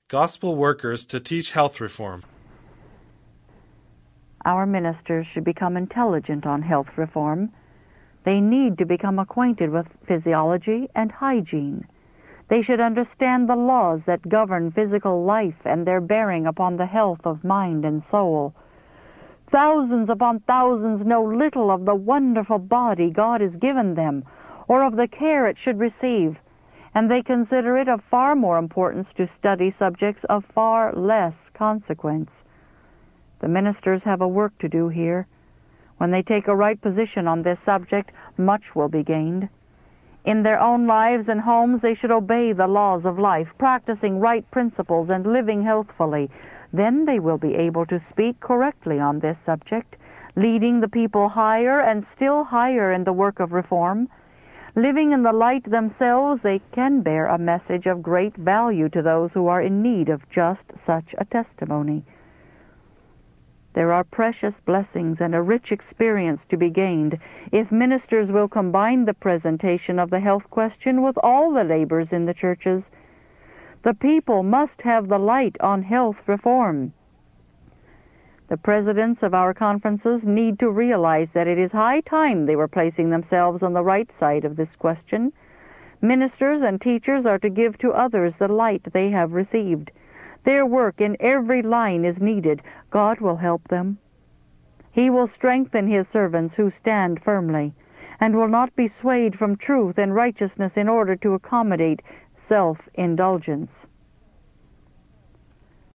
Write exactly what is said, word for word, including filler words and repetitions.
Gospel workers to teach health reform. Our ministers should become intelligent on health reform. They need to become acquainted with physiology and hygiene. They should understand the laws that govern physical life and their bearing upon the health of mind and soul. Thousands upon thousands know little of the wonderful body God has given them, or of the care it should receive, and they consider it of far more importance to study subjects of far less consequence. The ministers have a work to do here. When they take a right position on this subject, much will be gained. In their own lives and homes, they should obey the laws of life, practicing right principles and living healthfully. Then they will be able to speak correctly on this subject, leading the people higher and still higher in the work of reform. Living in the light themselves, they can bear a message of great value to those who are in need of just such a testimony. There are precious blessings and a rich experience to be gained if ministers will combine the presentation of the health question with all the labors in the churches. The people must have the light on health reform. The presidents of our conferences need to realize that it is high time they were placing themselves on the right side of this question. Ministers and teachers are to give to others the light they have received. Their work in every line is needed. God will help them. He will strengthen His servants who stand firmly, and will not be swayed from truth and righteousness in order to accommodate self-indulgence.